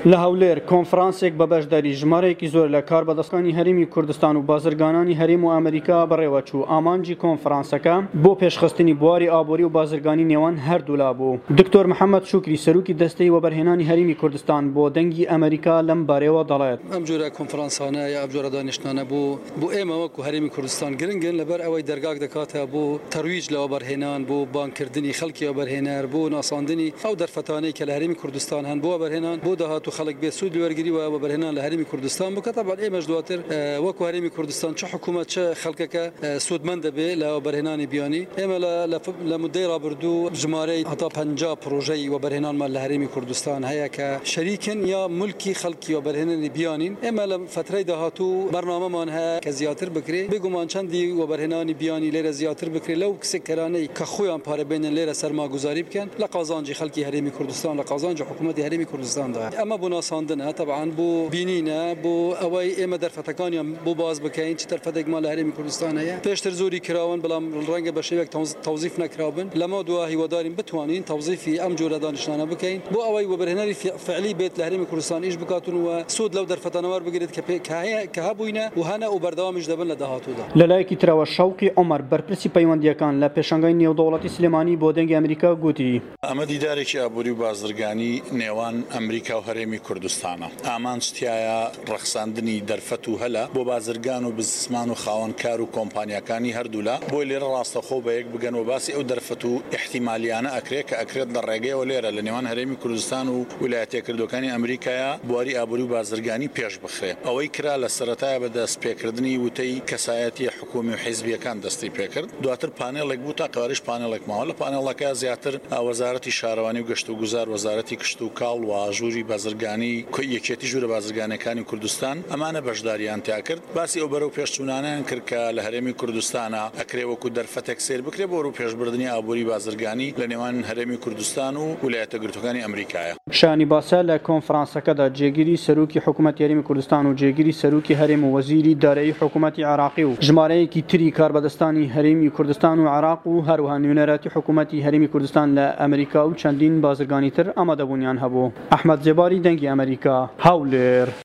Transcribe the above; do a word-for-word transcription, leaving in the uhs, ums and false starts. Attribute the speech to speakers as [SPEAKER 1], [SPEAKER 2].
[SPEAKER 1] لە هەولێر کۆنفرانسێک بە بەشداری ژمارەیەکی زۆر لە کاربەدەستانی هەرێمی کوردستان و بازرگانانی هەرێم و ئەمریکا بەڕێوە چوو. ئامانجی کۆنفرانسەکە بۆ پێشخستنی بواری ئابووری و بازرگانی نێوان هەردوولا بوو. دکتۆر محەممەد شوکری سەرروکی دەستەی وەبەرهێنانی هەرێمی کوردستان بۆ دەنگی ئەمریکا لەم بارەوە دەڵێت.
[SPEAKER 2] ئەم جۆرە کۆنفرانسانە یا ئەم جۆرە دانیشتانە بوو بۆ ئێمە وەکو هەرێمی کوردستان گرنگن لەبەر ئەوەی دەرگاک دەکاتە بۆ تەرویج لە وەبەرهێنان، بۆ بانکردنی خەڵکی وەبەرهێنەر، بۆ ناساندنی ئەو دەرفەتانەی کە لە هەرێمی کوردستان هەن بۆ وەبەرهێنان، بۆ داهاتوو خەڵک بێ سوود وەرگری و وەبەرهێنان لە هەرێمی کوردستان بکە. طبعا ئێمەش دواتر وەکو هەرێمی کوردستان چه حکوومەت چه خەڵکەکە سوودمەند دەبێ لە وەبەرهێنانی بیانی. ئێمە لە مودەی ڕابردوو ژمارەی هەتا پەنجا پرۆژەی وەبەرهێنانمان لە هەرێمی کوردستان هەیە کە شەریکن یا مولکی خەڵکی وەبەرهێنانی بیانین. ئێمە لە فترەی داهاتوو بەرنامەمان هەیە کە زیاتر بکرێ، بێگومان چەندی وەبەرهێنانی بیانی لێرە زیاتر بکرێ لەو سێکتەرانەی کە خۆیان پارەبێنن لێرە سەرماگوزاری بکەن لە قازانجی خەڵکی هەرێمی کوردستان، لە قازانجی حکوومەتی هەرێمی کوردستاندا. ئەمە بۆ ناساندنە، طبعاً بۆ بینینە، بۆ ئەوەی ئێمە دەرفەتەکانیان بۆ باز بکەین چ دەرفەتێکمان لە هەرێمی کوردستان هەیە. پێشتر زۆری کراون بەڵام ڕەنگە بە شێوەیەک تەوزیف نەکراون. لەما دوا هیوادارین بتوانین تەوزیفی ئەم جۆرە دانیشتانە بکەین بۆ ئەوەی وەبەرهێنەری فعلی بێت لە هەرێمی کوردستان ئیش بکاتون و سوود لەو دەرفەتانە وەربگرێت کە هەبووینە و هەنە و بەردەوامیش دەبن لە داهاتوودا.
[SPEAKER 1] لەلایەکی ترەوە شەوقی عومەر بەرپرسی پەیوەندیەکان لە پێشەنگای نێودەوڵەتی سلێمانی بۆ دەنگی ئەمریکا گوتی:
[SPEAKER 3] ئەمە دیدارێکی ئابووری و بازرگانی نێوان ئەمریکا و هەرێمی کوردستانە. ئامان شتایە ڕەخساندنی دەرفەت و هەلە بۆ بازرگان و بزسمان و خاوەنکار و کۆمپانیەکانی هەردوولا بۆی لێرە ڕاستەخۆ بە یەک بگەن و باسی ئەو دەرفەت و احتیمالیانە ئەکرێت کە ئەکرێت لە ڕێگەیەوە لێرە لە نێوان هەرێمی کوردستان و ویلایەتە یەکگرتووەکانی ئەمریکایە بواری ئابووری و بازرگانی پێش بخرێ. ئەوەی کرا لە سەرەتایە بە دەستپێکردنی وتەی کەسایەتی حکومی و حیزبیەکان دەستی پێکرد. دواتر پانێڵێک بوو تا قوارش پانێڵێک ماوە. لە پانێڵەکە زیاتر وەزارەتی شارەوانی و گەشت و گوزار، وەزارەتی کشت و کاڵ و ئاژووری بازرگانی، یەکێتی ژوورە بازرگانەکانی کوردستان ئەمانە بەشداریان تیا کرد. باسی ئەو بەرەو پێشچوونانیان کرد کە لە هەرێمی کوردستانە ئەکرێ وەکو دەرفەتێک سیر بکرێ بۆ ڕوو پێشبردننی ئابووری بازرگانی لە نێوان هەرێمی کوردستان و ویلایەتە یەکگرتووەکانی ئەمریکایە.
[SPEAKER 1] شانی باسا لە کۆنفرانسەکەدا جێگیری سەرروکی حکوومەتی هەرێمی کوردستان و جێگیری سەرروکی هەرێم و وەزیری دارایی حکوومەتی عێراقی و ژمارەیەکی تری کاربەدەستانی هەرێمی کوردستان و عێراق و هەروەها نوێنەراتی حکوومەتی هەرێمی کوردستان لە ئەمریکا و چەندین بازرگانی تر ئامادەبوونیان هەبوو. ئەحمەد جێباری دەنگی ئەمریکا، هەولێر.